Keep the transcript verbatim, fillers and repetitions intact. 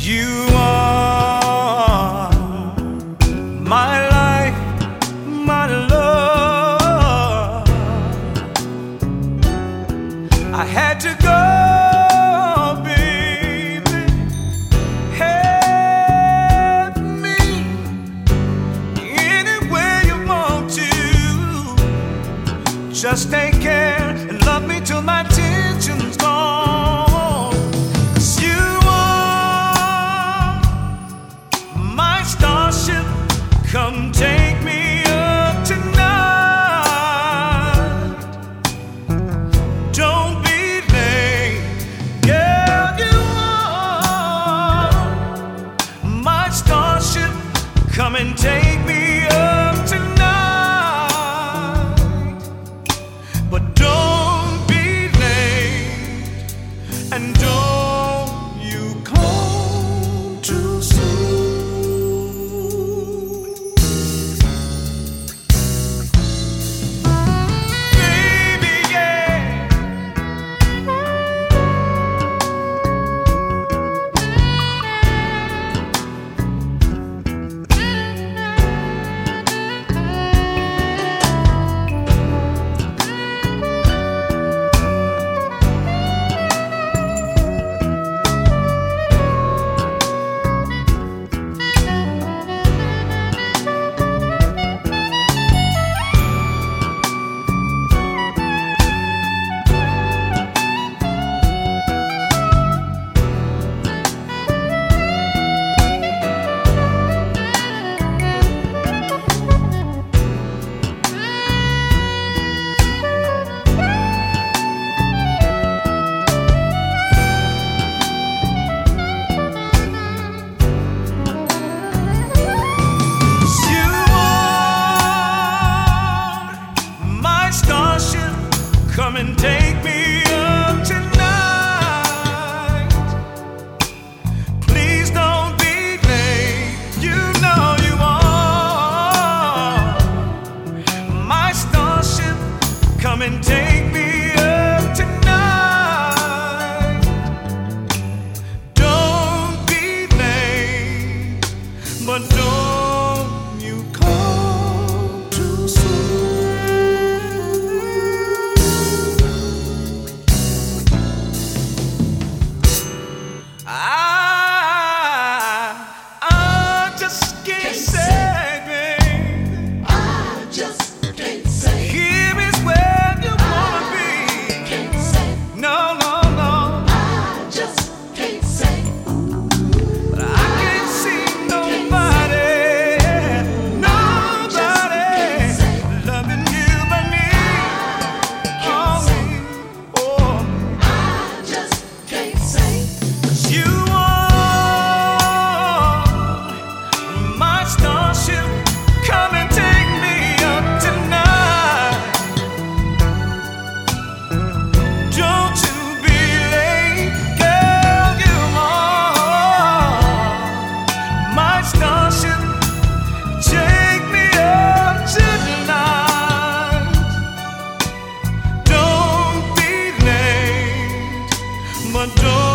You are my life, my love. I had to go, baby. Help me any way you want to. Just take care and love me till my tension's gone. Come take me up tonight. Don't be late, girl. You are my starship. Come and take me up tonight. But don't be late, and don't you come too soon. Come and take me up tonight. Please don't be late. You know you are my starship. Come and take me up tonight. Don't be late, but don't you come too soon. Don't